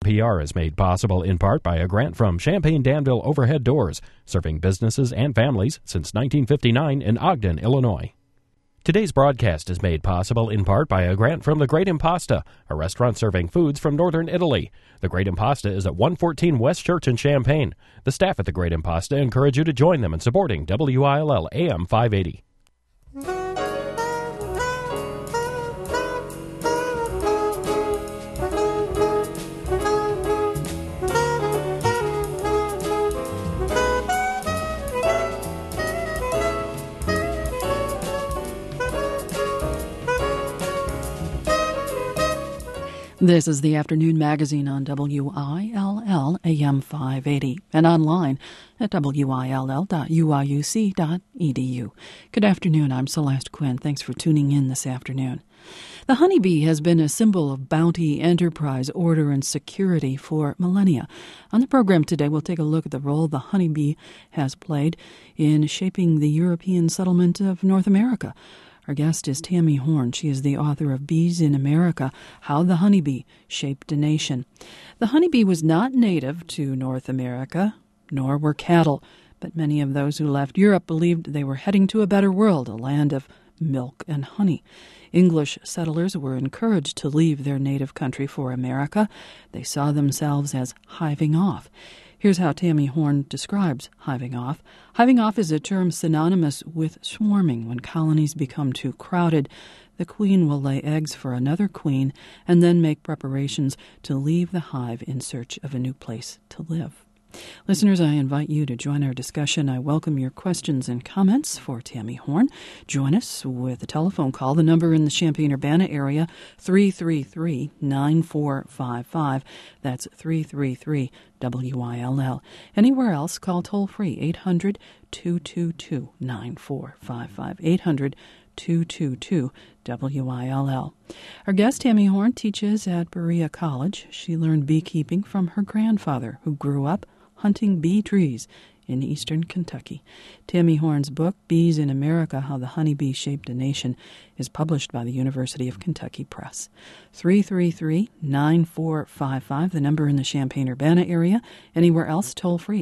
NPR is made possible in part by a grant from Champaign-Danville Overhead Doors, serving businesses and families since 1959 in Ogden, Illinois. Today's broadcast is made possible in part by a grant from The Great Impasta, a restaurant serving foods from northern Italy. The Great Impasta is at 114 West Church in Champaign. The staff at The Great Impasta encourage you to join them in supporting WILL AM 580. This is the Afternoon Magazine on WILL AM 580 and online at will.uiuc.edu. Good afternoon, I'm Celeste Quinn. Thanks for tuning in this afternoon. The honeybee has been a symbol of bounty, enterprise, order, and security for millennia. On the program today, we'll take a look at the role the honeybee has played in shaping the European settlement of North America. Our guest is Tammy Horn. She is the author of Bees in America, How the Honeybee Shaped a Nation. The honeybee was not native to North America, nor were cattle, but many of those who left Europe believed they were heading to a better world, a land of milk and honey. English settlers were encouraged to leave their native country for America. They saw themselves as hiving off. Here's how Tammy Horn describes hiving off. Hiving off is a term synonymous with swarming. When colonies become too crowded, the queen will lay eggs for another queen and then make preparations to leave the hive in search of a new place to live. Listeners, I invite you to join our discussion. I welcome your questions and comments for Tammy Horn. Join us with a telephone call. The number in the Champaign-Urbana area, 333-9455. That's 333-WILL. Anywhere else, call toll-free, 800-222-9455, 800-222-WILL. Our guest, Tammy Horn, teaches at Berea College. She learned beekeeping from her grandfather, who grew up hunting bee trees in eastern Kentucky. Tammy Horn's book, Bees in America, How the Honeybee Shaped a Nation, is published by the University of Kentucky Press. 333-9455, the number in the Champaign-Urbana area. Anywhere else, toll-free,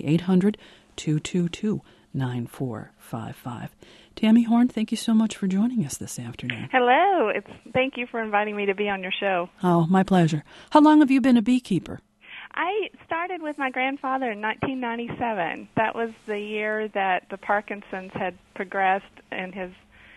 800-222-9455. Tammy Horn, thank you so much for joining us this afternoon. Hello. Thank you for inviting me to be on your show. Oh, my pleasure. How long have you been a beekeeper? I started with my grandfather in 1997. That was the year that the Parkinson's had progressed in his,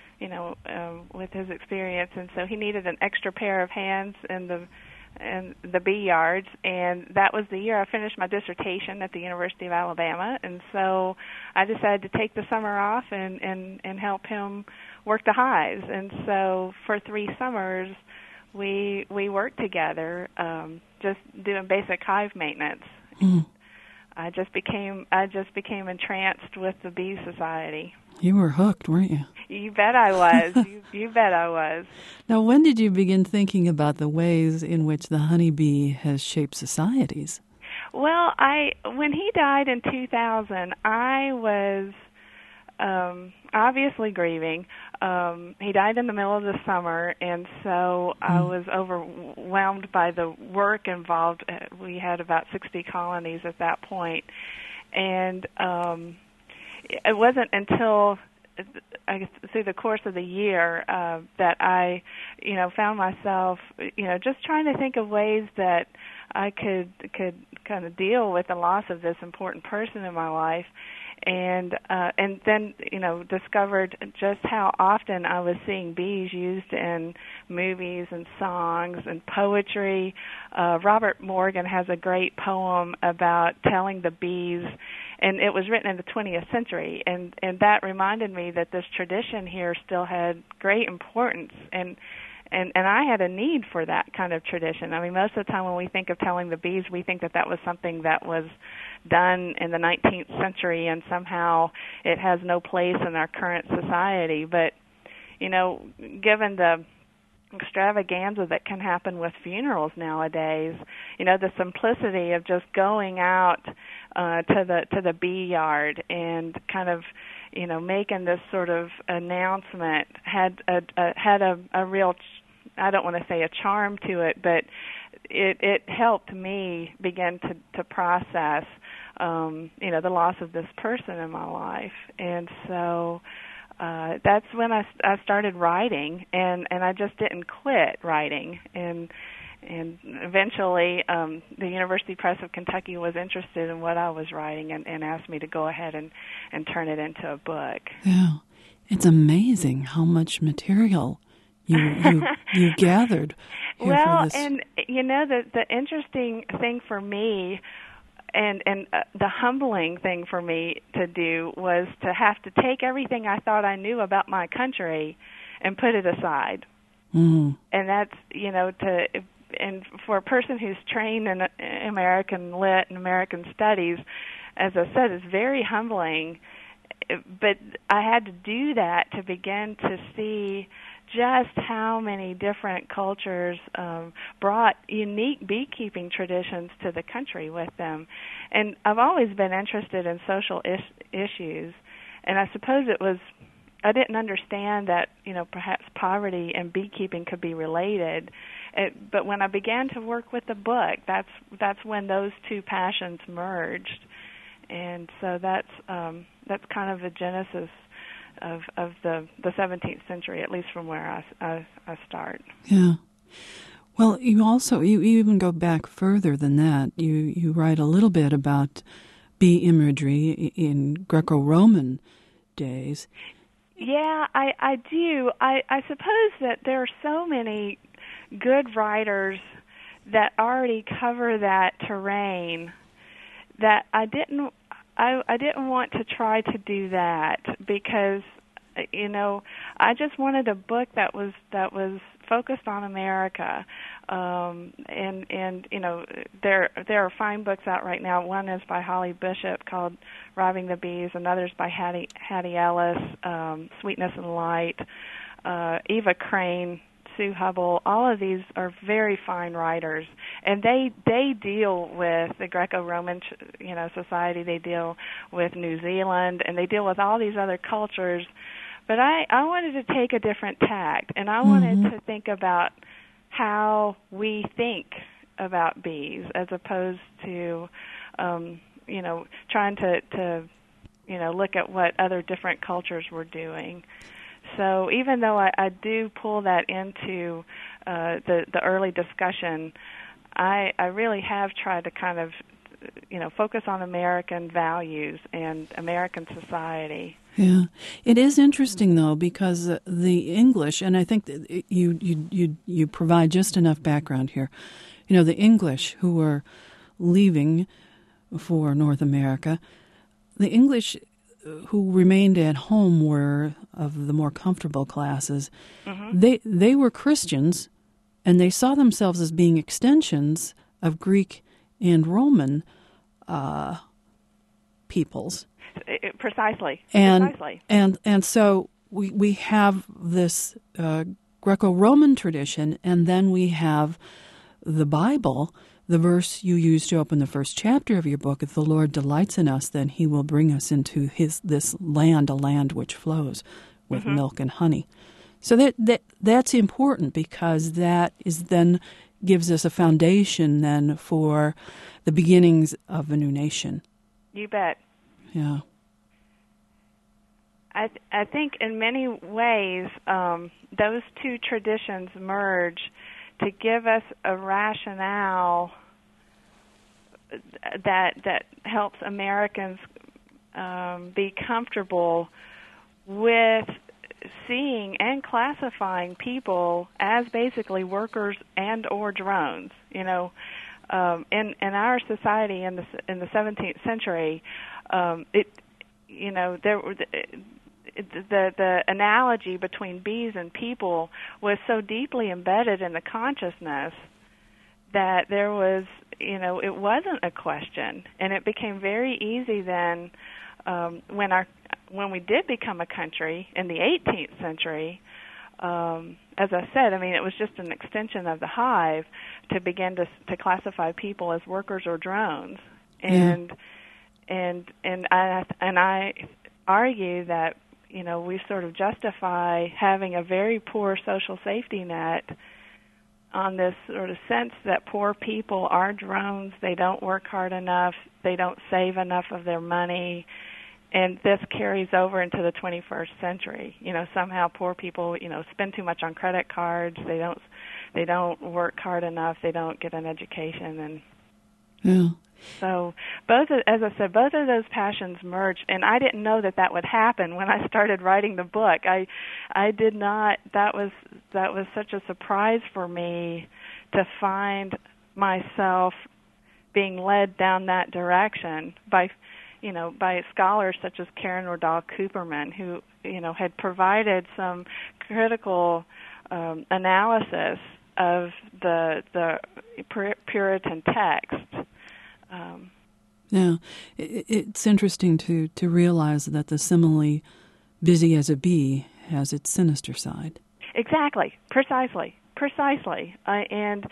with his experience, and so he needed an extra pair of hands in the bee yards, and that was the year I finished my dissertation at the University of Alabama, and so I decided to take the summer off and help him work the hives. And so for 3 summers, we worked together, just doing basic hive maintenance. Mm. I just became entranced with the Bee Society. You were hooked, weren't you? You bet I was. you bet I was. Now, when did you begin thinking about the ways in which the honeybee has shaped societies? Well, when he died in 2000, I was obviously grieving. He died in the middle of the summer, and so I was overwhelmed by the work involved. We had about 60 colonies at that point, and it wasn't until through the course of the year that I, found myself, just trying to think of ways that I could kind of deal with the loss of this important person in my life. And then, discovered just how often I was seeing bees used in movies and songs and poetry. Robert Morgan has a great poem about telling the bees, and it was written in the 20th century. And that reminded me that this tradition here still had great importance. And I had a need for that kind of tradition. I mean, most of the time when we think of telling the bees, we think that was something that was done in the 19th century and somehow it has no place in our current society. But, given the extravaganza that can happen with funerals nowadays, the simplicity of just going out to the bee yard and kind of, making this sort of announcement had a real, I don't want to say a charm to it, but it helped me begin to process, the loss of this person in my life. And so that's when I started writing, and I just didn't quit writing. And eventually, the University Press of Kentucky was interested in what I was writing and asked me to go ahead and turn it into a book. Yeah. It's amazing how much material you gathered here well, for this. And the interesting thing for me, and the humbling thing for me to do, was to have to take everything I thought I knew about my country and put it aside. Mm. And that's and for a person who's trained in American Lit and American Studies, as I said, it's very humbling. But I had to do that to begin to see just how many different cultures brought unique beekeeping traditions to the country with them. And I've always been interested in social issues, and I suppose I didn't understand that, perhaps poverty and beekeeping could be related. But when I began to work with the book, that's when those two passions merged. And so that's kind of the genesis of the 17th century, at least from where I start. Yeah. Well, you even go back further than that. You write a little bit about bee imagery in Greco-Roman days. Yeah, I do. I suppose that there are so many good writers that already cover that terrain that I didn't want to try to do that, because I just wanted a book that was focused on America. And there are fine books out right now. One is by Holly Bishop called Robbing the Bees. Another's by Hattie Ellis, Sweetness and Light. Eva Crane, Sue Hubble. All of these are very fine writers, and they deal with the Greco-Roman society. They deal with New Zealand, and they deal with all these other cultures. But I wanted to take a different tack, and I wanted to think about how we think about bees, as opposed to trying to look at what other different cultures were doing. So even though I do pull that into the early discussion, I really have tried to kind of focus on American values and American society. Yeah, it is interesting though, because the English, and I think that you provide just enough background here. The English who were leaving for North America, the English who remained at home were of the more comfortable classes. Mm-hmm. They were Christians, and they saw themselves as being extensions of Greek and Roman peoples. Precisely. And so we have this Greco-Roman tradition, and then we have the Bible. The verse you used to open the first chapter of your book, if the Lord delights in us, then he will bring us into this land, a land which flows with milk and honey. So that's important, because that is then gives us a foundation then for the beginnings of a new nation. You bet. Yeah. I think in many ways those two traditions merge to give us a rationale that helps Americans be comfortable with seeing and classifying people as basically workers and or drones. In our society in the 17th century, the analogy between bees and people was so deeply embedded in the consciousness that there was, it wasn't a question, and it became very easy then when we did become a country in the 18th century. As I said, it was just an extension of the hive to begin to classify people as workers or drones, and I argue that we sort of justify having a very poor social safety net on this sort of sense that poor people are drones. They don't work hard enough. They don't save enough of their money. And this carries over into the 21st century. Somehow poor people, spend too much on credit cards. They don't work hard enough. They don't get an education. And yeah. So as I said, both of those passions merged, and I didn't know that would happen when I started writing the book. I did not. That was such a surprise for me to find myself being led down that direction by scholars such as Karen Nordal Cooperman, who had provided some critical analysis of the Puritan text. Yeah, it's interesting to realize that the simile "busy as a bee" has its sinister side. Exactly, precisely, and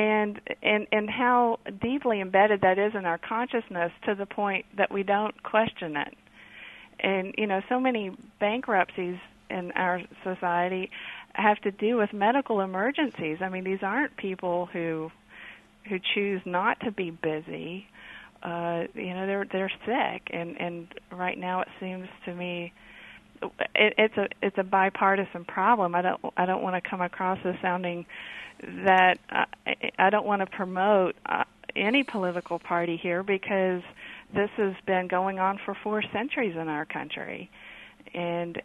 how deeply embedded that is in our consciousness to the point that we don't question it. And so many bankruptcies in our society have to do with medical emergencies. I mean, these aren't people who choose not to be busy. They're sick, and right now it seems to me it's a bipartisan problem. I don't want to come across as sounding that I don't want to promote any political party here, because this has been going on for 4 centuries in our country, and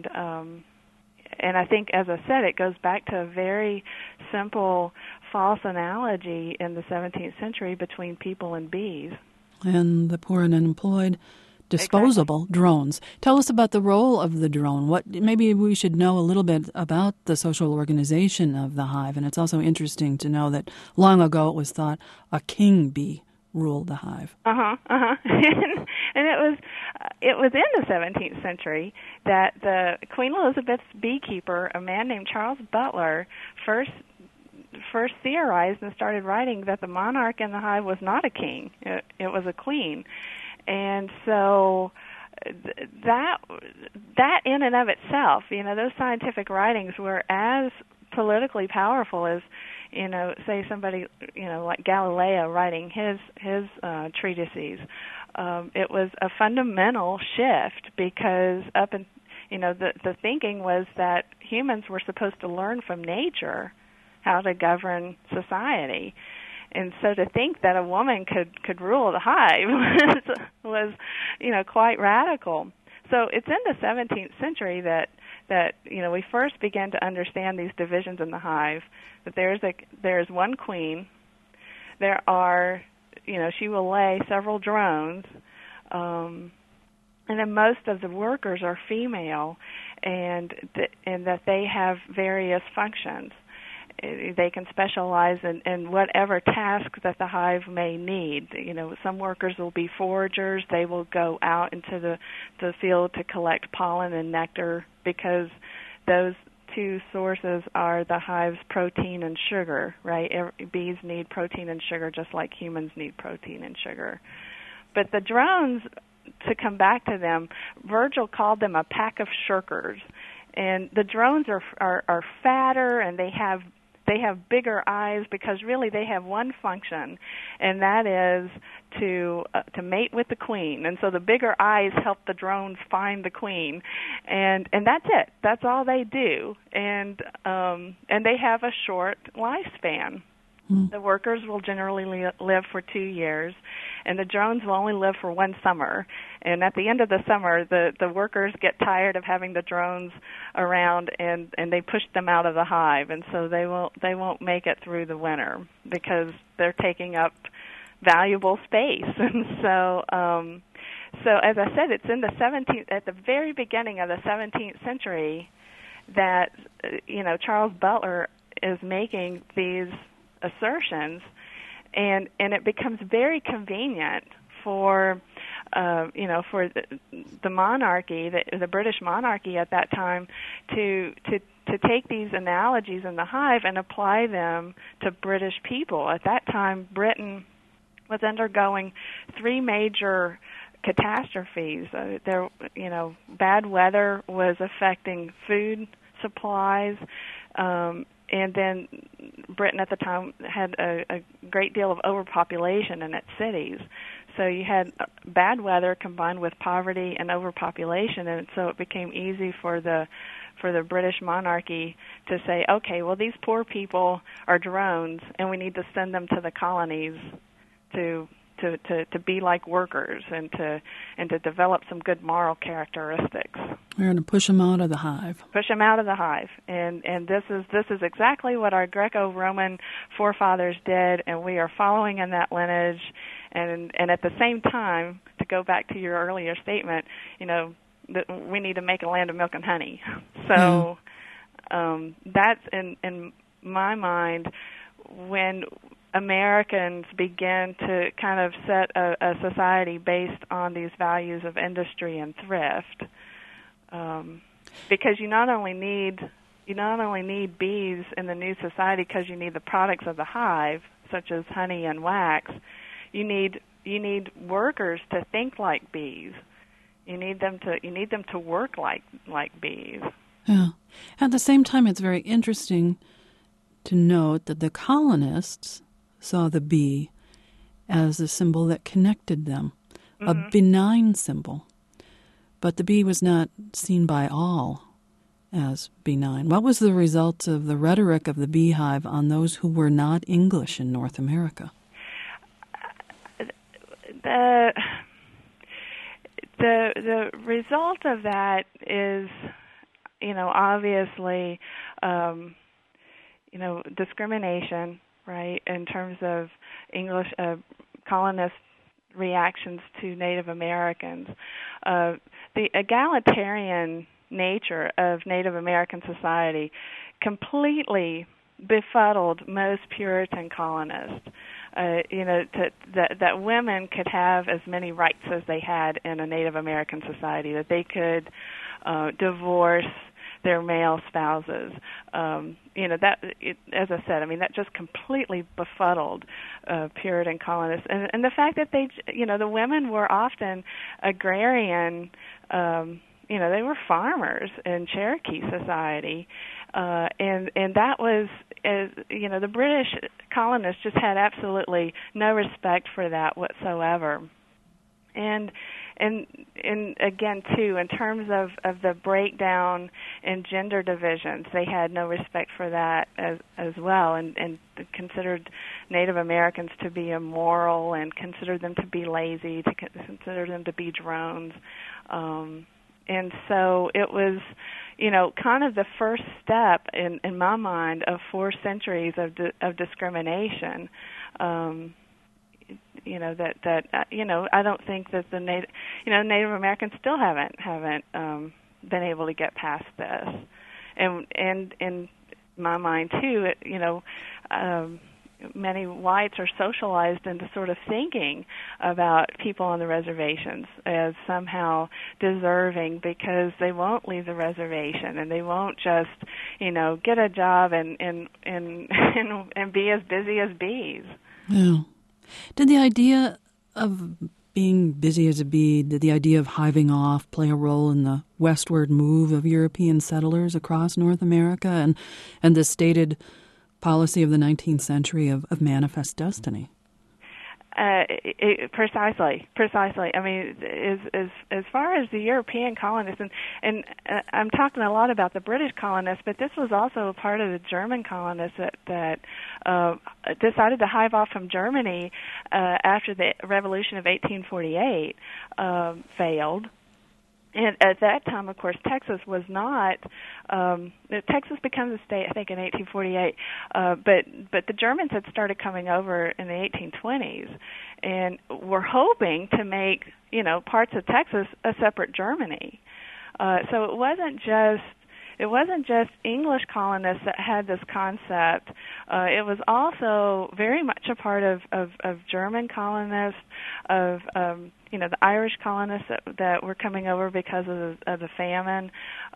I think, as I said, it goes back to a very simple false analogy in the 17th century between people and bees. And the poor and unemployed, disposable Exactly. drones. Tell us about the role of the drone. Maybe we should know a little bit about the social organization of the hive. And it's also interesting to know that long ago it was thought a king bee ruled the hive. And it was in the 17th century that the Queen Elizabeth's beekeeper, a man named Charles Butler, first theorized and started writing that the monarch in the hive was not a king; it was a queen. And so that in and of itself, those scientific writings were as politically powerful as, say somebody, like Galileo writing his treatises. It was a fundamental shift, because the thinking was that humans were supposed to learn from nature how to govern society. And so to think that a woman could rule the hive was quite radical. So it's in the 17th century that we first began to understand these divisions in the hive, that there's one queen, there are, she will lay several drones, and then most of the workers are female, and that they have various functions. They can specialize in whatever task that the hive may need. Some workers will be foragers. They will go out into the field to collect pollen and nectar, because those two sources are the hive's protein and sugar, right? Bees need protein and sugar just like humans need protein and sugar. But the drones, to come back to them, Virgil called them a pack of shirkers. And the drones are fatter, and they have bigger eyes, because really they have one function, and that is to mate with the queen. And so the bigger eyes help the drones find the queen, and that's it. That's all they do. And they have a short lifespan. The workers will generally live for 2 years, and the drones will only live for 1 summer. And at the end of the summer, the workers get tired of having the drones around, and they push them out of the hive, and so they won't make it through the winter, because they're taking up valuable space. And so as I said, it's in the 17th, at the very beginning of the 17th century, that Charles Butler is making these assertions, and it becomes very convenient for the monarchy, the British monarchy at that time, to take these analogies in the hive and apply them to British people. At that time, Britain was undergoing 3 major catastrophes. Bad weather was affecting food supplies. and then Britain at the time had a great deal of overpopulation in its cities. So you had bad weather combined with poverty and overpopulation, and so it became easy for the British monarchy to say, okay, well, these poor people are drones, and we need to send them to the colonies to be like workers and to develop some good moral characteristics. We're going to push them out of the hive. Push them out of the hive, and this is exactly what our Greco-Roman forefathers did, and we are following in that lineage. And at the same time, to go back to your earlier statement, we need to make a land of milk and honey. So that's in my mind when Americans begin to kind of set a society based on these values of industry and thrift, because you not only need bees in the new society because you need the products of the hive, such as honey and wax. You need workers to think like bees. You need them to work like bees. Yeah. At the same time, it's very interesting to note that the colonists saw the bee as a symbol that connected them, a benign symbol. But the bee was not seen by all as benign. What was the result of the rhetoric of the beehive on those who were not English in North America? The result of that is, obviously, discrimination, right, in terms of English colonist reactions to Native Americans. The egalitarian nature of Native American society completely befuddled most Puritan colonists. That women could have as many rights as they had in a Native American society, that they could divorce their male spouses. As I said, that just completely befuddled Puritan colonists, and the fact that the women were often agrarian. They were farmers in Cherokee society, and that was, the British colonists just had absolutely no respect for that whatsoever. And again, too, in terms of the breakdown in gender divisions, they had no respect for that as well, and considered Native Americans to be immoral and considered them to be lazy, to consider them to be drones. And so it was, kind of the first step in my mind of 4 centuries of discrimination. I don't think that the Native Americans still haven't been able to get past this. And in my mind too, many whites are socialized into sort of thinking about people on the reservations as somehow deserving because they won't leave the reservation and they won't just, get a job and be as busy as bees. Yeah. Did the idea of being busy as a bee, did the idea of hiving off play a role in the westward move of European settlers across North America and the stated policy of the 19th century of manifest destiny? Precisely. As far as the European colonists, and I'm talking a lot about the British colonists, but this was also a part of the German colonists that decided to hive off from Germany after the Revolution of 1848 failed. And at that time, of course, Texas was not. Texas becomes a state, I think, in 1848. But the Germans had started coming over in the 1820s, and were hoping to make parts of Texas a separate Germany. So it wasn't just English colonists that had this concept. It was also very much a part of German colonists, the Irish colonists that were coming over because of the famine.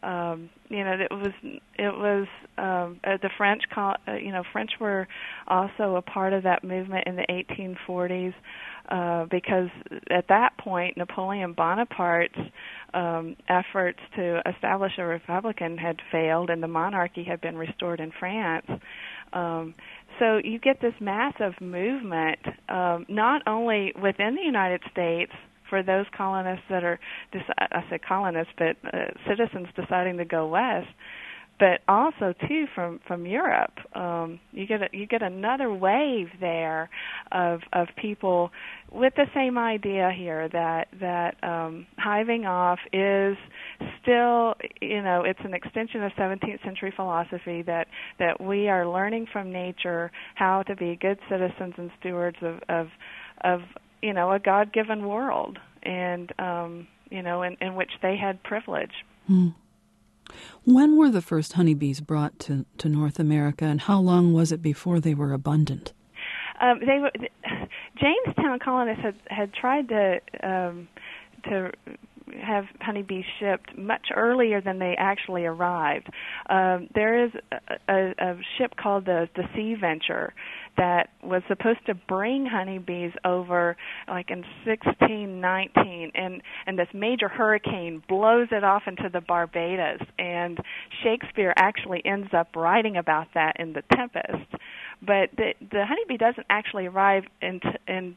It was the French. French were also a part of that movement in the 1840s. Because at that point, Napoleon Bonaparte's efforts to establish a republic had failed, and the monarchy had been restored in France. So you get this massive movement, not only within the United States for those colonists that are, I say colonists, but citizens deciding to go west, but also too from Europe. You get another wave there of people with the same idea here that hiving off is still, it's an extension of 17th century philosophy that we are learning from nature how to be good citizens and stewards of a God-given world, and in which they had privilege. Mm. When were the first honeybees brought to North America, and how long was it before they were abundant? Jamestown colonists had tried to have honeybees shipped much earlier than they actually arrived. There is a ship called the Sea Venture that was supposed to bring honeybees over like in 1619, and this major hurricane blows it off into the Barbados, and Shakespeare actually ends up writing about that in The Tempest. But the honeybee doesn't actually arrive until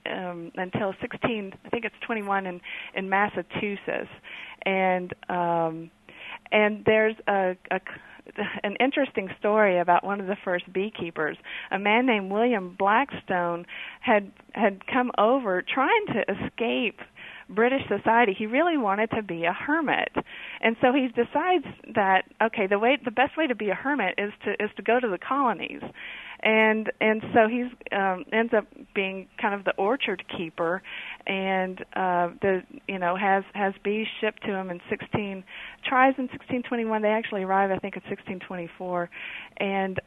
21 in Massachusetts, and there's an interesting story about one of the first beekeepers. A man named William Blackstone had come over trying to escape British society. He really wanted to be a hermit, and so he decides that the best way to be a hermit is to go to the colonies, and so he's ends up being kind of the orchard keeper, and has bees shipped to him in 1621. They actually arrive, I think, in 1624, and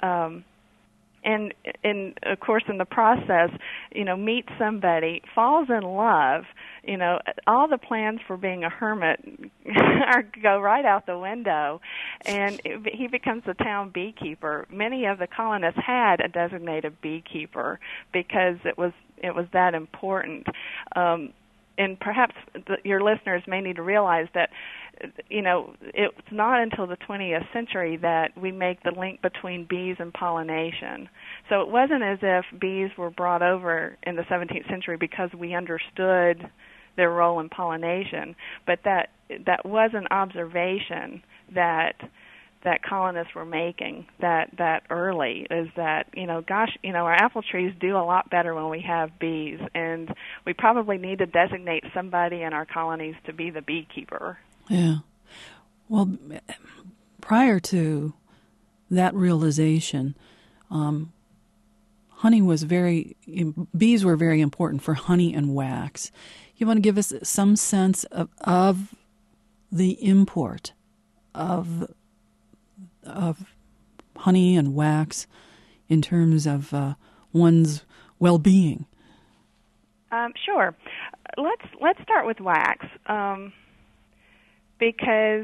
of course in the process, meets somebody, falls in love. All the plans for being a hermit go right out the window, and he becomes the town beekeeper. Many of the colonists had a designated beekeeper because it was that important. And perhaps your listeners may need to realize that it's not until the 20th century that we make the link between bees and pollination. So it wasn't as if bees were brought over in the 17th century because we understood their role in pollination, but that was an observation that colonists were making that early, is that our apple trees do a lot better when we have bees, and we probably need to designate somebody in our colonies to be the beekeeper. Yeah. Well, prior to that realization, bees were very important for honey and wax. You want to give us some sense of the import of honey and wax in terms of one's well-being? Sure. Let's start with wax, because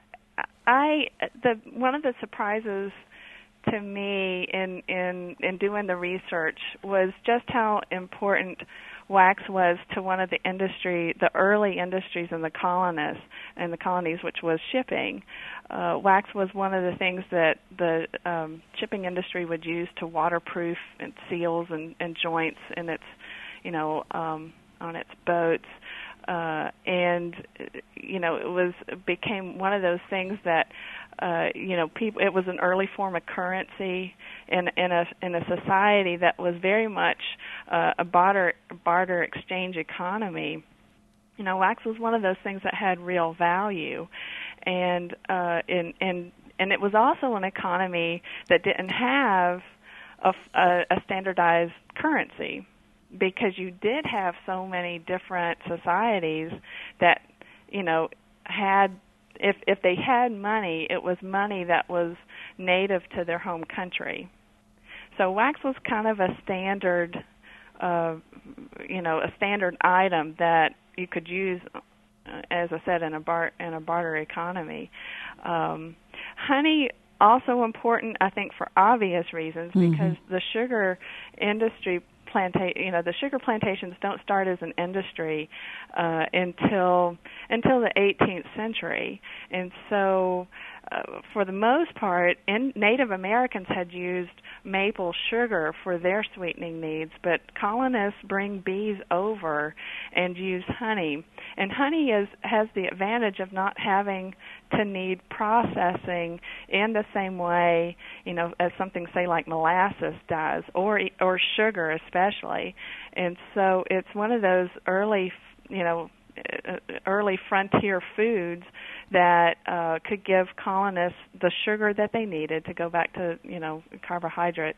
one of the surprises to me in doing the research was just how important wax was to one of the early industries in the colonies, which was shipping. Wax was one of the things that the shipping industry would use to waterproof and seals and joints in its, on its boats. And it became one of those things that people. It was an early form of currency in a society that was very much a barter exchange economy. Wax was one of those things that had real value, and it was also an economy that didn't have a standardized currency, because you did have so many different societies that had. If they had money, it was money that was native to their home country. So wax was kind of a standard a standard item that you could use, as I said, in a barter economy. Honey also important, I think, for obvious reasons, because the sugar industry the sugar plantations don't start as an industry until the 18th century, and so for the most part, Native Americans had used maple sugar for their sweetening needs, but colonists bring bees over and use honey. And honey has the advantage of not having to need processing in the same way, as something, say, like molasses does, or sugar especially. And so it's one of those early frontier foods that could give colonists the sugar that they needed to go back to, carbohydrates.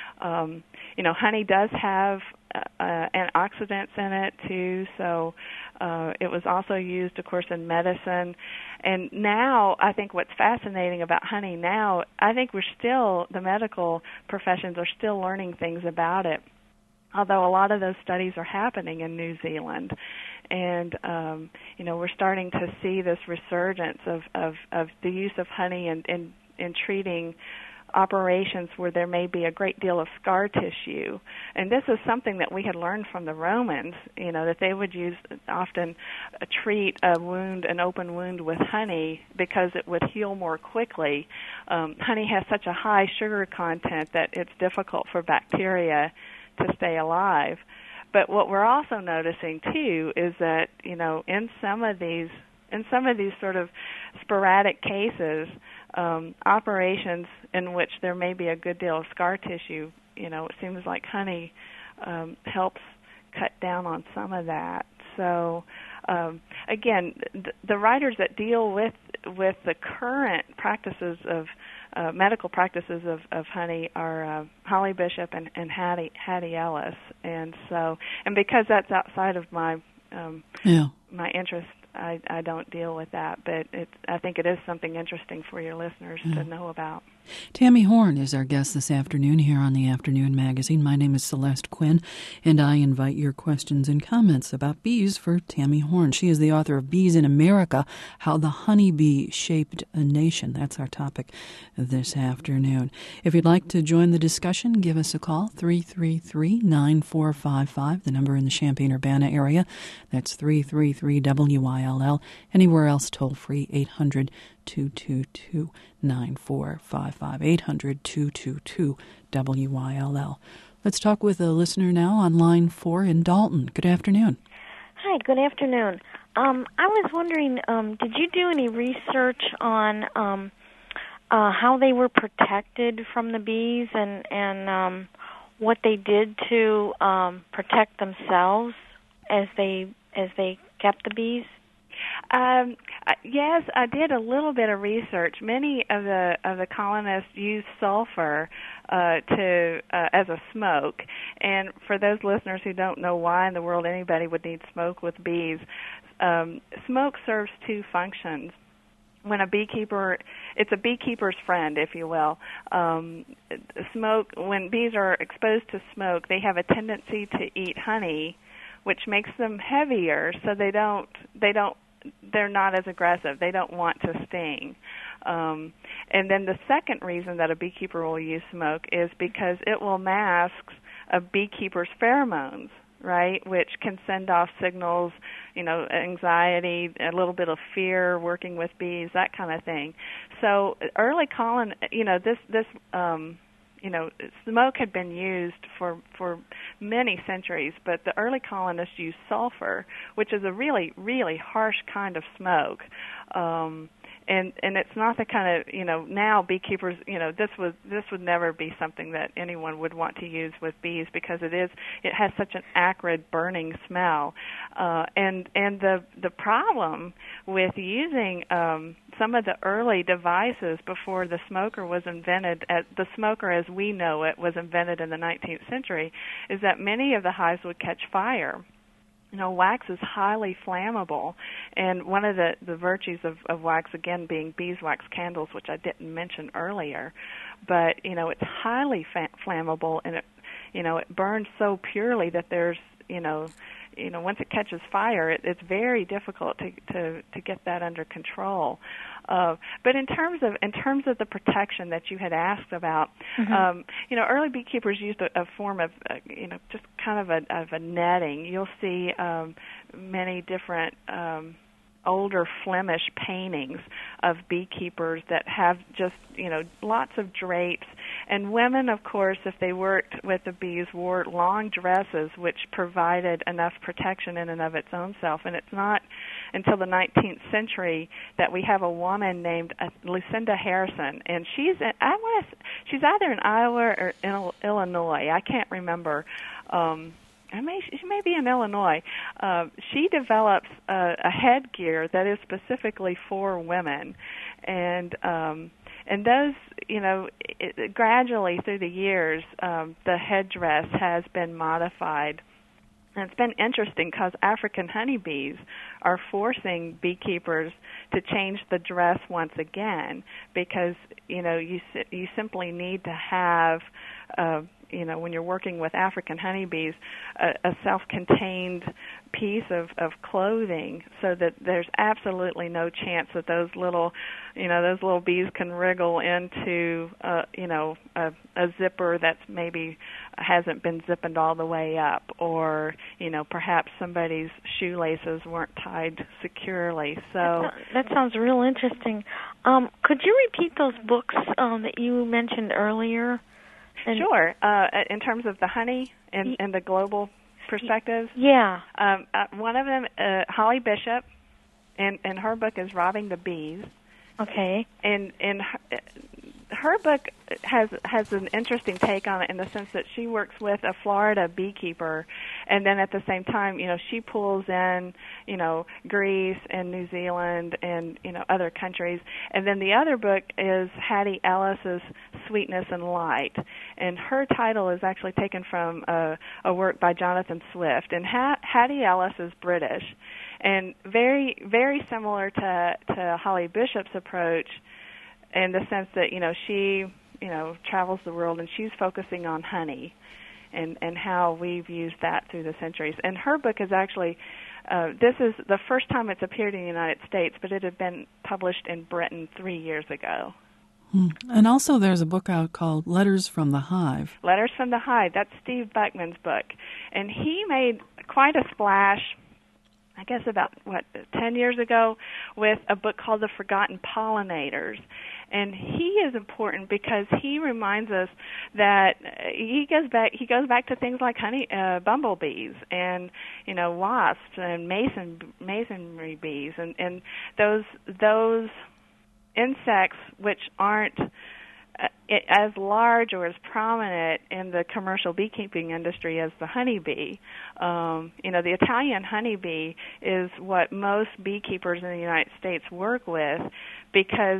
Honey does have antioxidants in it too, so it was also used, of course, in medicine. And now, I think what's fascinating about honey now, I think the medical professions are still learning things about it, although a lot of those studies are happening in New Zealand. And, we're starting to see this resurgence of the use of honey in treating operations where there may be a great deal of scar tissue. And this is something that we had learned from the Romans, that they would often treat an open wound with honey because it would heal more quickly. Honey has such a high sugar content that it's difficult for bacteria to stay alive. But what we're also noticing too is that, in some of these sort of sporadic cases, operations in which there may be a good deal of scar tissue, it seems like honey helps cut down on some of that. So, again, the writers that deal with the current practices of medical practices of honey are Holly Bishop and Hattie Ellis, and because that's outside of my my interest, I don't deal with that, but I think it is something interesting for your listeners to know about. Tammy Horn is our guest this afternoon here on the Afternoon Magazine. My name is Celeste Quinn, and I invite your questions and comments about bees for Tammy Horn. She is the author of Bees in America, How the Honeybee Shaped a Nation. That's our topic this afternoon. If you'd like to join the discussion, give us a call, 333-9455, the number in the Champaign-Urbana area. That's 333-WILL. Anywhere else, toll free, 800-222-9455, 800-222-WILL. Let's talk with a listener now on line 4 in Dalton. Good afternoon. Hi, good afternoon. I was wondering, did you do any research on how they were protected from the bees and what they did to protect themselves as they kept the bees? Yes, I did a little bit of research. Many of the colonists used sulfur as a smoke, and for those listeners who don't know why in the world anybody would need smoke with bees, smoke serves two functions. When a beekeeper, it's a beekeeper's friend, if you will. Smoke, when bees are exposed to smoke, they have a tendency to eat honey, which makes them heavier, so they're not as aggressive. They don't want to sting. And then the second reason that a beekeeper will use smoke is because it will mask a beekeeper's pheromones, right, which can send off signals, anxiety, a little bit of fear working with bees, that kind of thing. So early smoke had been used for many centuries, but the early colonists used sulfur, which is a really, really harsh kind of smoke. And it's not the kind of, now beekeepers, this would never be something that anyone would want to use with bees because it has such an acrid burning smell. And the problem with using some of the early devices before the smoker was invented, the smoker as we know it was invented in the 19th century, is that many of the hives would catch fire. Wax is highly flammable, and one of the virtues of wax, again, being beeswax candles, which I didn't mention earlier, but, it's highly flammable, and it burns so purely that there's, once it catches fire, it's very difficult to get that under control. But in terms of the protection that you had asked about, early beekeepers used a form of, just kind of a netting. You'll see many different older Flemish paintings of beekeepers that have just, lots of drapes. And women, of course, if they worked with the bees, wore long dresses, which provided enough protection in and of its own self. And it's not until the 19th century that we have a woman named Lucinda Harrison, and she's either in Iowa or in Illinois. I can't remember. She may be in Illinois. She develops a headgear that is specifically for women, and those, gradually through the years, the headdress has been modified. And it's been interesting because African honeybees are forcing beekeepers to change the dress once again because, you simply need to have, when you're working with African honeybees, a self-contained piece of clothing so that there's absolutely no chance that those little bees can wriggle into, a zipper that's maybe hasn't been zipped all the way up, or perhaps somebody's shoelaces weren't tied securely. So that sounds real interesting. Could you repeat those books that you mentioned earlier? Sure. In terms of the honey and the global perspective, yeah. One of them, Holly Bishop, and her book is Robbing the Bees. Okay. And her book has an interesting take on it in the sense that she works with a Florida beekeeper, and then at the same time, she pulls in, Greece and New Zealand and, other countries. And then the other book is Hattie Ellis's Sweetness and Light, and her title is actually taken from a work by Jonathan Swift. And Hattie Ellis is British, and very, very similar to Holly Bishop's approach, in the sense that, she, travels the world and she's focusing on honey and how we've used that through the centuries. And her book is actually, this is the first time it's appeared in the United States, but it had been published in Britain 3 years ago. And also there's a book out called Letters from the Hive. Letters from the Hive. That's Steve Buckman's book. And he made quite a splash, I guess about, 10 years ago, with a book called The Forgotten Pollinators. And he is important because he reminds us that he goes back to things like bumblebees and, wasps and masonry bees and those insects which aren't as large or as prominent in the commercial beekeeping industry as the honeybee. The Italian honeybee is what most beekeepers in the United States work with because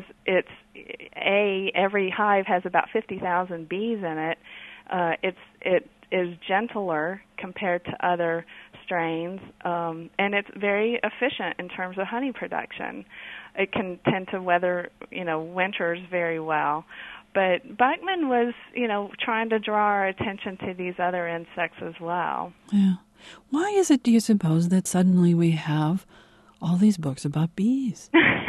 every hive has about 50,000 bees in it. It is gentler compared to other strains, and it's very efficient in terms of honey production. It can tend to weather, winters very well. But Buckman was, trying to draw our attention to these other insects as well. Yeah. Why is it, do you suppose, that suddenly we have all these books about bees?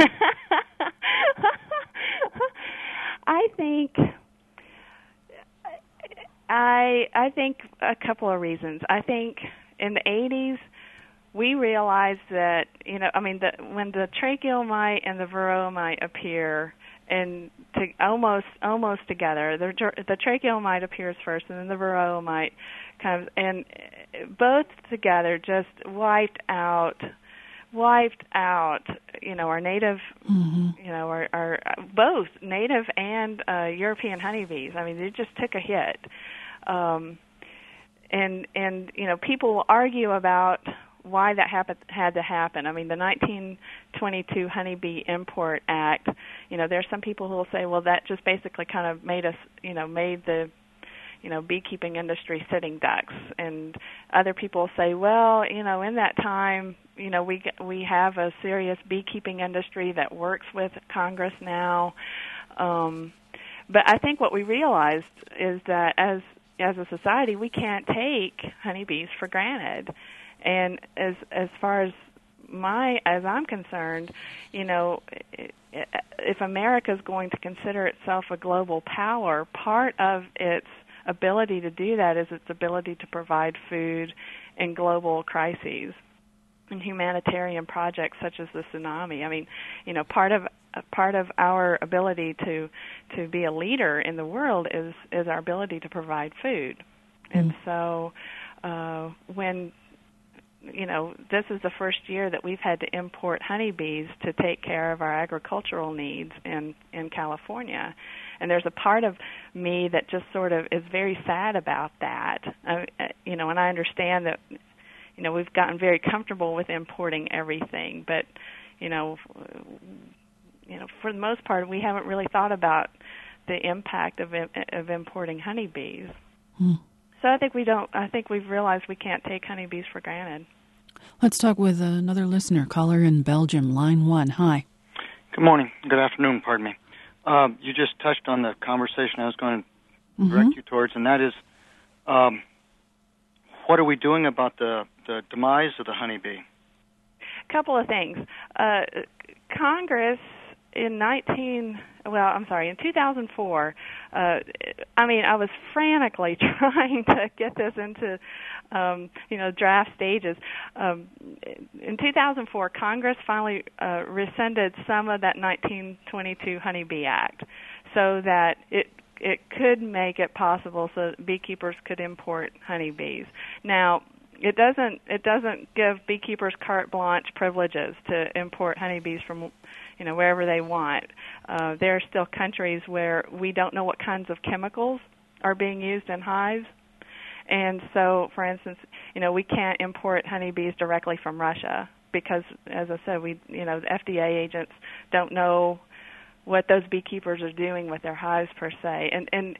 I think a couple of reasons. I think in the 80s, we realized that, when the tracheal mite and the varroa mite appear, and almost together, the tracheal mite appears first, and then the varroa mite comes, and both together just wiped out, our native, our both native and European honeybees. They just took a hit, and people will argue about why that had to happen. The 1922 Honeybee Import Act, there's some people who will say, well, that just basically kind of made the beekeeping industry sitting ducks. And other people say, well, in that time, we have a serious beekeeping industry that works with Congress now. But I think what we realized is that as as a society, we can't take honeybees for granted. And as far as I'm concerned, if America is going to consider itself a global power, part of its ability to do that is its ability to provide food in global crises and humanitarian projects such as the tsunami. I mean, part of our ability to be a leader in the world is our ability to provide food. And so when this is the first year that we've had to import honeybees to take care of our agricultural needs in California. And there's a part of me that just sort of is very sad about that. And I understand that, we've gotten very comfortable with importing everything, but, for the most part, we haven't really thought about the impact of importing honeybees. So I think we've realized we can't take honeybees for granted. Let's talk with another listener, caller in Belgium, line 1. Hi. Good morning. Good afternoon, pardon me. You just touched on the conversation I was going to direct you towards, and that is, what are we doing about the demise of the honeybee? A couple of things. Congress in 2004, I was frantically trying to get this into, draft stages. In 2004, Congress finally rescinded some of that 1922 Honeybee Act so that it could make it possible so that beekeepers could import honeybees. Now, it doesn't give beekeepers carte blanche privileges to import honeybees from wherever they want. There are still countries where we don't know what kinds of chemicals are being used in hives. And so, for instance, we can't import honeybees directly from Russia because, as I said, the FDA agents don't know what those beekeepers are doing with their hives per se. And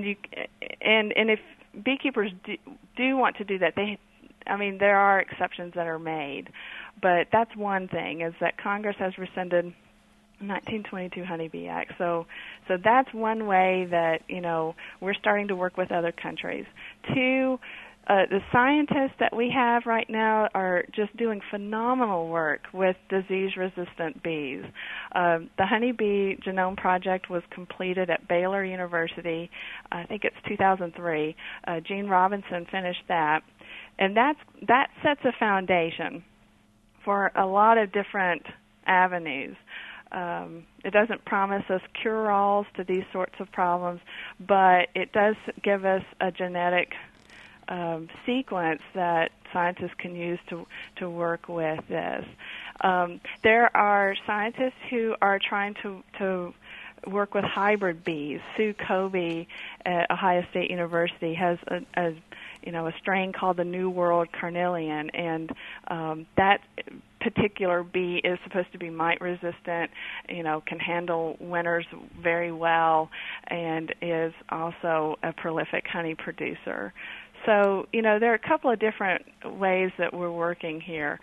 if beekeepers do want to do that, there are exceptions that are made. But that's one thing, is that Congress has rescinded 1922 Honeybee Act. So that's one way that, we're starting to work with other countries. Two, the scientists that we have right now are just doing phenomenal work with disease-resistant bees. The Honeybee Genome Project was completed at Baylor University. I think it's 2003. Gene Robinson finished that. And that sets a foundation for a lot of different avenues. It doesn't promise us cure-alls to these sorts of problems, but it does give us a genetic sequence that scientists can use to work with this. There are scientists who are trying to work with hybrid bees. Sue Kobe at Ohio State University has a strain called the New World Carnelian, and that particular bee is supposed to be mite resistant, can handle winters very well, and is also a prolific honey producer. So, there are a couple of different ways that we're working here.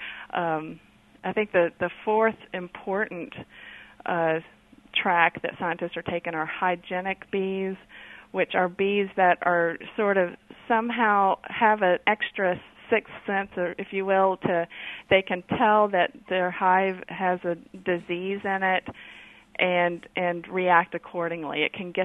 I think the fourth important track that scientists are taking are hygienic bees, which are bees that are sort of somehow have an extra sixth sense, or if you will, they can tell that their hive has a disease in it and react accordingly. It can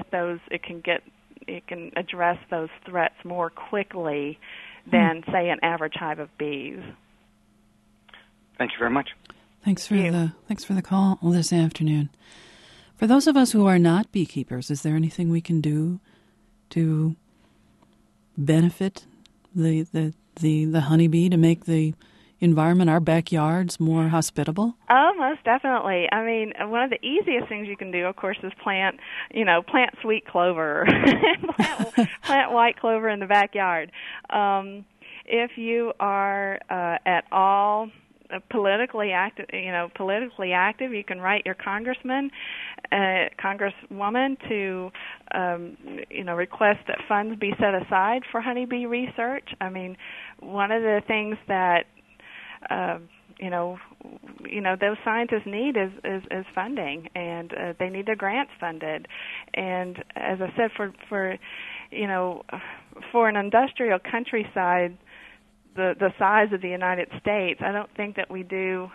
address those threats more quickly than, say, an average hive of bees. Thank you very much. Thanks for the call this afternoon. For those of us who are not beekeepers, is there anything we can do to benefit the honeybee, to make the environment, our backyards, more hospitable? Oh, most definitely. One of the easiest things you can do, of course, is plant sweet clover, plant white clover in the backyard. If you are at all politically active, you can write your congressman, congresswoman to, request that funds be set aside for honeybee research. One of the things that those scientists need is funding, and they need their grants funded. And as I said, for for an industrial countryside, the size of the United States, I don't think that we do.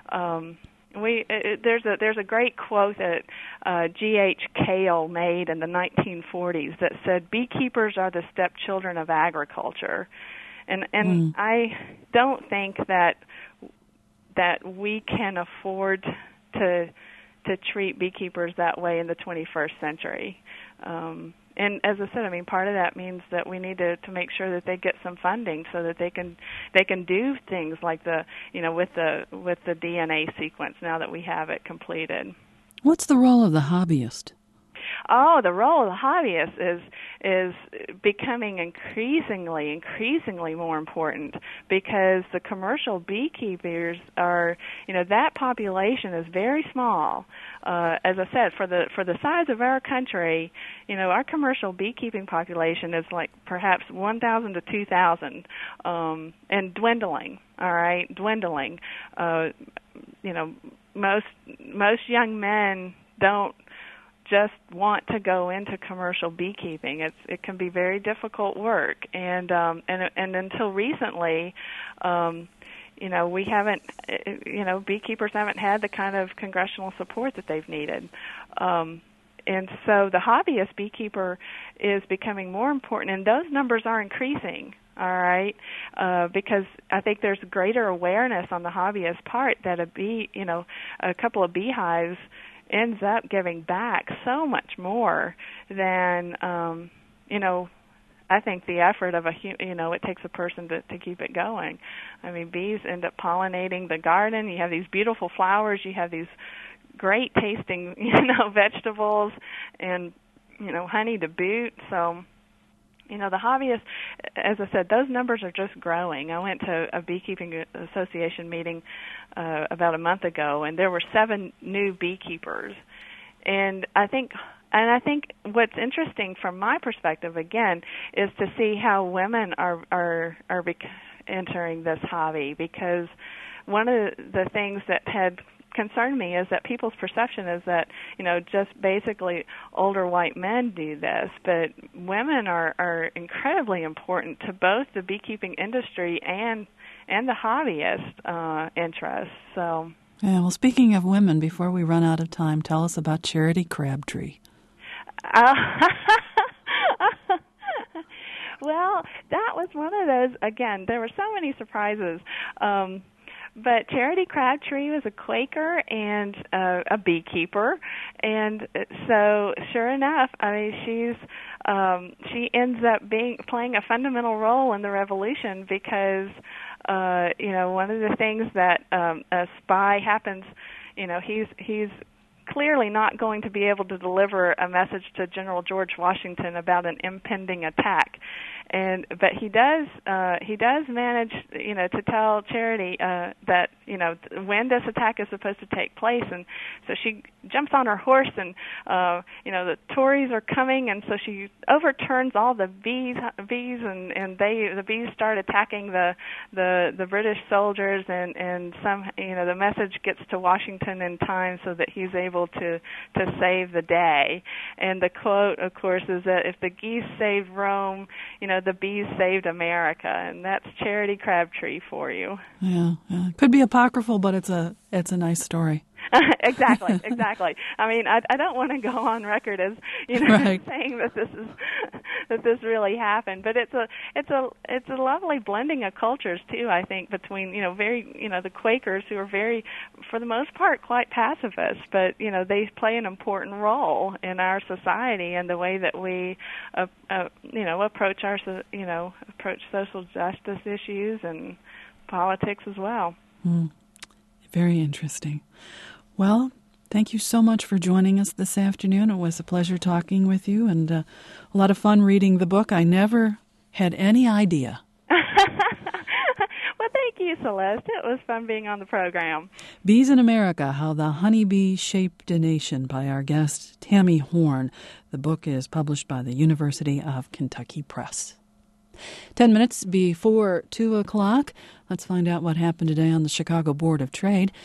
There's a great quote that G.H. Cale made in the 1940s that said, "Beekeepers are the stepchildren of agriculture," and I don't think that we can afford to treat beekeepers that way in the 21st century. And as I said, I mean, part of that means that we need to make sure that they get some funding so that they can do things like with the DNA sequence now that we have it completed. What's the role of the hobbyist? Oh, the role of the hobbyist is becoming increasingly more important, because the commercial beekeepers are, that population is very small. As I said, for the size of our country, our commercial beekeeping population is like perhaps 1,000 to 2,000, and dwindling. All right, dwindling. Most young men don't just want to go into commercial beekeeping. It can be very difficult work, and until recently, we haven't, beekeepers haven't had the kind of congressional support that they've needed, and so the hobbyist beekeeper is becoming more important, and those numbers are increasing. All right, because I think there's greater awareness on the hobbyist part that a couple of beehives ends up giving back so much more than, I think the effort of it takes a person to keep it going. I mean, bees end up pollinating the garden. You have these beautiful flowers. You have these great tasting, vegetables and, honey to boot. So, the hobbyists, as I said, those numbers are just growing. I went to a beekeeping association meeting about a month ago, and there were 7 new beekeepers. And I think what's interesting from my perspective, again, is to see how women are entering this hobby, because one of the things that had concerned me is that people's perception is that, just basically older white men do this, but women are incredibly important to both the beekeeping industry and the hobbyist interest. So, yeah, well, speaking of women, before we run out of time, tell us about Charity Crabtree. Well, that was one of those, again, there were so many surprises. But Charity Crabtree was a Quaker and a beekeeper, and so sure enough, I mean, she ends up playing a fundamental role in the revolution, because one of the things that a spy happens, he's clearly not going to be able to deliver a message to General George Washington about an impending attack. But he does manage, to tell Charity that, when this attack is supposed to take place, and so she jumps on her horse, and the Tories are coming, and so she overturns all the bees, and the bees start attacking the British soldiers, and the message gets to Washington in time so that he's able to save the day. And the quote, of course, is that if the geese saved Rome, the bees saved America, and that's Charity Crabtree for you. Yeah. It could be apocryphal, but it's a nice story. Exactly. I mean, I don't want to go on record as right. saying that this really happened, but it's a lovely blending of cultures too. I think between the Quakers, who are very, for the most part, quite pacifist, but they play an important role in our society and the way that we approach approach social justice issues and politics as well. Very interesting. Well, thank you so much for joining us this afternoon. It was a pleasure talking with you, and a lot of fun reading the book. I never had any idea. Well, thank you, Celeste. It was fun being on the program. Bees in America, How the Honeybee Shaped a Nation, by our guest, Tammy Horn. The book is published by the University of Kentucky Press. 10 minutes before 2 o'clock. Let's find out what happened today on the Chicago Board of Trade.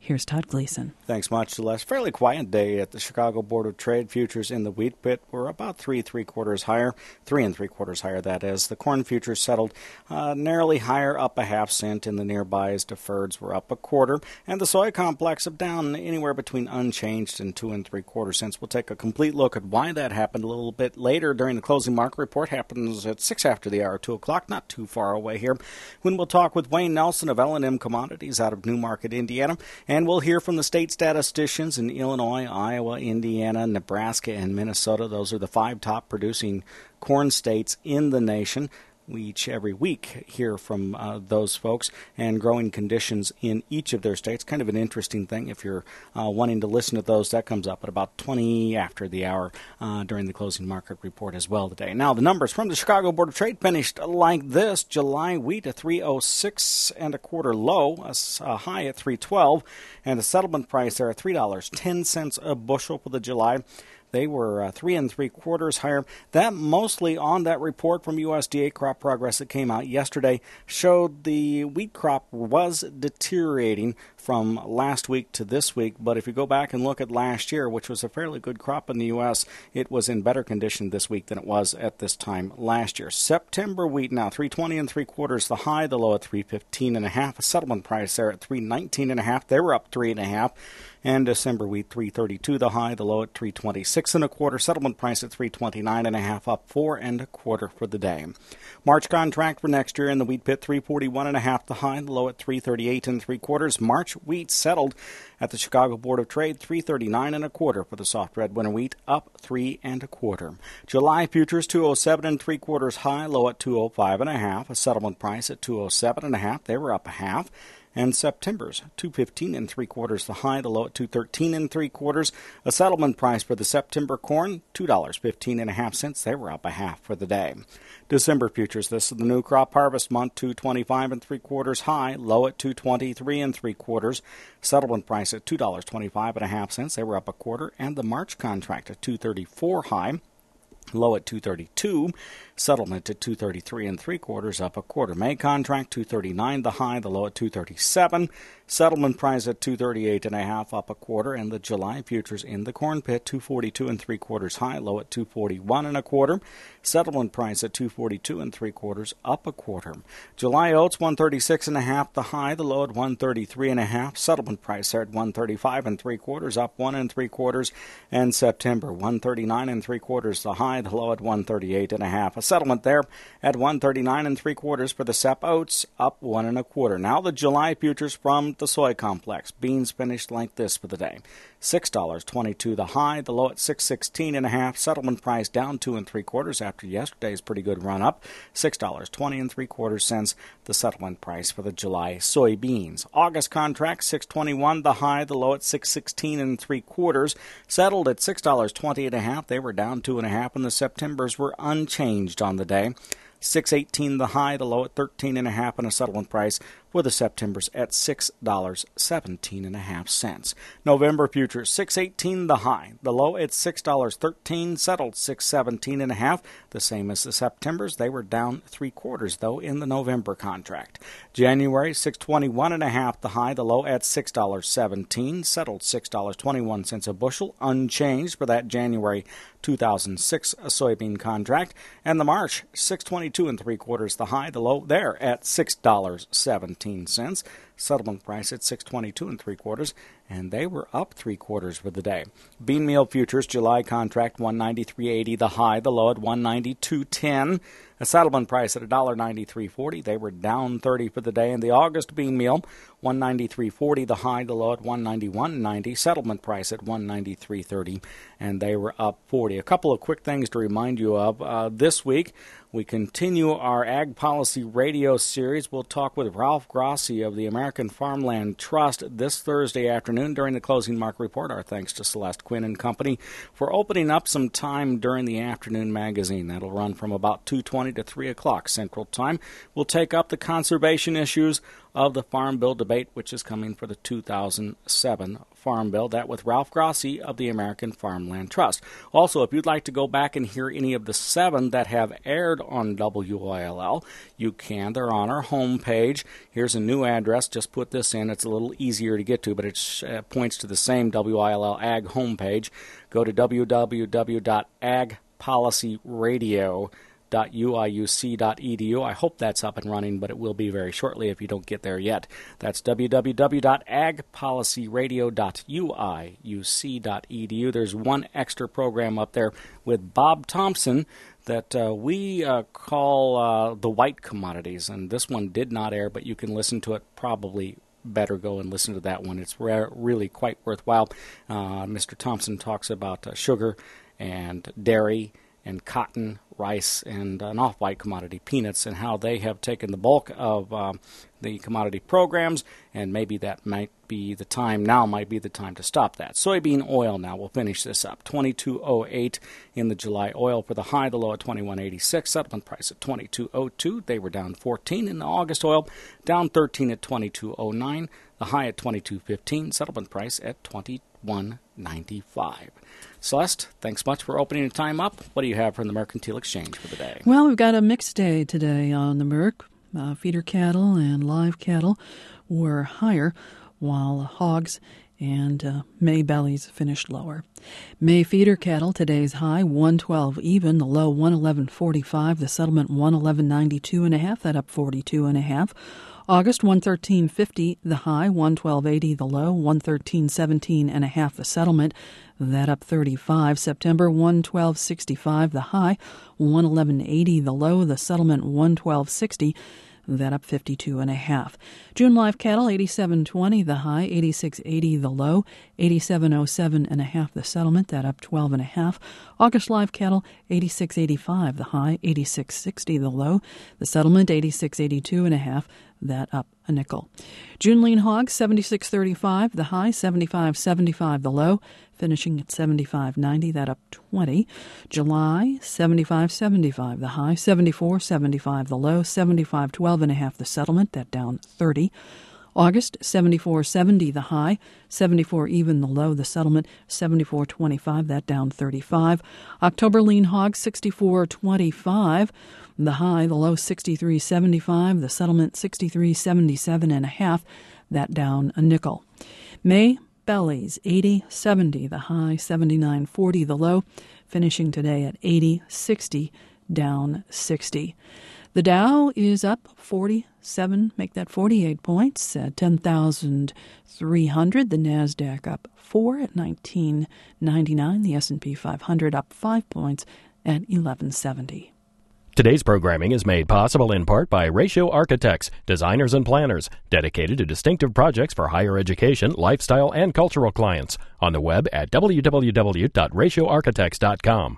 Here's Todd Gleason. Thanks much, Celeste. Fairly quiet day at the Chicago Board of Trade. Futures in the wheat pit were about 3 3/4 higher, 3 3/4 higher, that is. The corn futures settled narrowly higher, up a half cent in the nearbys. Deferreds were up a quarter, and the soy complex up down anywhere between unchanged and 2 3/4 cents. We'll take a complete look at why that happened a little bit later during the closing market report. Happens at 6 after the hour, 2 o'clock, not too far away here, when we'll talk with Wayne Nelson of L&M Commodities out of Newmarket, Indiana. And we'll hear from the state statisticians in Illinois, Iowa, Indiana, Nebraska, and Minnesota. Those are the 5 top producing corn states in the nation. We each every week hear from those folks and growing conditions in each of their states. Kind of an interesting thing. If you're wanting to listen to those, that comes up at about 20 after the hour during the closing market report as well today. Now, the numbers from the Chicago Board of Trade finished like this. July wheat at 306 1/4 low, a high at 312, and the settlement price there at $3.10 a bushel for the July. They were 3 3/4 higher. That mostly on that report from USDA crop progress that came out yesterday showed the wheat crop was deteriorating from last week to this week. But if you go back and look at last year, which was a fairly good crop in the U.S., it was in better condition this week than it was at this time last year. September wheat now 320 3/4 the high, the low at 315 1/2. A settlement price there at 319 1/2. They were up 3 1/2. And December wheat 332 the high, the low at 326 1/4. Settlement price at 329 1/2, up 4 1/4 for the day. March contract for next year in the wheat pit 341 1/2 the high, the low at 338 3/4. March wheat settled at the Chicago Board of Trade 339 1/4 for the soft red winter wheat, up 3 1/4. July futures 207 3/4 high, low at 205 1/2. A settlement price at 207 1/2. They were up a half. And September's 215 3/4 the high, the low at 213 3/4. A settlement price for the September corn $2.15 1/2. They were up a half for the day. December futures, this is the new crop harvest month, 225 3/4 high, low at 223 3/4. Settlement price at $2.25 1/2. They were up a quarter. And the March contract at 234 high, low at 232. Settlement at 233 3/4, up a quarter. May contract 239 the high, the low at 237. Settlement price at 238 1/2, up a quarter. And the July futures in the corn pit 242 3/4 high, low at 241 1/4. Settlement price at 242 3/4, up a quarter. July oats 136 1/2 the high, the low at 133 1/2. Settlement price there at 135 3/4, up 1 3/4. And September 139 3/4 the high, the low at 138 1/2. A settlement there at 139 3/4 for the Sep oats, up 1 1/4. Now the July futures from the soy complex. Beans finished like this for the day. $6.22 the high, the low at 616 1/2. Settlement price down 2 3/4 after yesterday's pretty good run up. $6.20 3/4 the settlement price for the July soybeans. August contract 621 the high, the low at 616 3/4. Settled at $6.20 1/2. They were down 2 1/2, and the Septembers were unchanged on the day. 618 the high, the low at 13 1/2, and a settlement price for the Septembers at $6.17 1/2. November futures 618 the high, the low at $6.13, settled 617 1/2, the same as the Septembers. They were down 3/4 though in the November contract. January 621 1/2 the high, the low at $6.17, settled $6.21 a bushel, unchanged for that January 2006 soybean contract. And the March 622 3/4 the high, the low there at $6.17. Settlement price at $6.22 3/4, and they were up 3/4 for the day. Bean meal futures July contract 193.80 the high, the low at 192.10. A settlement price at $1.9340. They were down 30 for the day. And the August bean meal 193.40 the high, the low at 191.90. Settlement price at 193.30, and they were up 40. A couple of quick things to remind you of this week. We continue our Ag Policy Radio series. We'll talk with Ralph Grossi of the American Farmland Trust this Thursday afternoon during the closing market report. Our thanks to Celeste Quinn and company for opening up some time during the afternoon magazine. That'll run from about 2:20 to 3 o'clock Central Time. We'll take up the conservation issues of the Farm Bill debate, which is coming for the 2007 Farm Bill, that with Ralph Grossi of the American Farmland Trust. Also, if you'd like to go back and hear any of the 7 that have aired on WILL, you can. They're on our homepage. Here's a new address. Just put this in. It's a little easier to get to, but it points to the same WILL Ag homepage. Go to www.agpolicyradio.uiuc.edu. I hope that's up and running, but it will be very shortly if you don't get there yet. That's www.agpolicyradio.uiuc.edu. There's one extra program up there with Bob Thompson that we call The White Commodities, and this one did not air, but you can listen to it. Probably better go and listen to that one. It's really quite worthwhile. Mr. Thompson talks about sugar and dairy and cotton, rice, and an off-white commodity, peanuts, and how they have taken the bulk of the commodity programs, and maybe that might be the time to stop that. Soybean oil now, we'll finish this up. $22.08 in the July oil for the high, the low at $21.86, settlement price at $22.02. They were down 14 in the August oil, down 13 at $22.09, the high at $22.15, settlement price at $21.95. Celeste, thanks much for opening the time up. What do you have from the Mercantile Exchange for the day? Well, we've got a mixed day today on the Merc. Feeder cattle and live cattle were higher, while hogs and May bellies finished lower. May feeder cattle, today's high, 112 even, the low 111.45, the settlement 111.92.5, that up 42.5. August 113.50, the high, 112.80, the low, 113.17.5, the settlement, that up 35. September 112.65, the high, 111.80, the low, the settlement 112.60, that up 52.5. June live cattle, 87.20, the high, 86.80, the low, 87.07.5, the settlement, that up 12.5. August live cattle, 86.85, the high, 86.60, the low, the settlement, 86.82.5, that up a nickel. June lean hogs, 76.35, the high, 75.75, the low, finishing at 75.90, that up 20. July, 75.75, the high, 74.75, the low, 75.12.5, the settlement, that down 30. August, 74.70, the high, 74 even, the low, the settlement, 74.25, that down 35. October lean hogs, 64.25, the high, the low, 63.75, the settlement, 63.77.5, that down a nickel. May bellies, 80.70, the high, 79.40, the low, finishing today at 80.60, down 60. The Dow is up 47, make that 48 points at 10,300. The NASDAQ up 4 at 1999. The S&P 500 up 5 points at 1170. Today's programming is made possible in part by Ratio Architects, designers and planners, dedicated to distinctive projects for higher education, lifestyle, and cultural clients. On the web at www.ratioarchitects.com.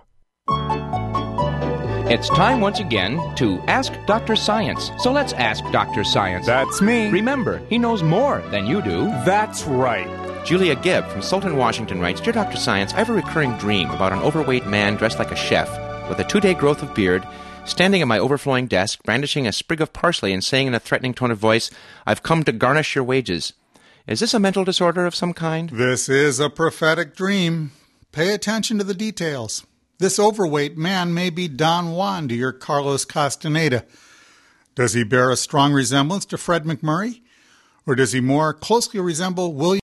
It's time once again to Ask Dr. Science. So let's ask Dr. Science. That's me. Remember, he knows more than you do. That's right. Julia Gibb from Sultan, Washington writes, Dear Dr. Science, I have a recurring dream about an overweight man dressed like a chef with a 2-day growth of beard, standing at my overflowing desk, brandishing a sprig of parsley and saying in a threatening tone of voice, I've come to garnish your wages. Is this a mental disorder of some kind? This is a prophetic dream. Pay attention to the details. This overweight man may be Don Juan to your Carlos Castaneda. Does he bear a strong resemblance to Fred McMurray? Or does he more closely resemble William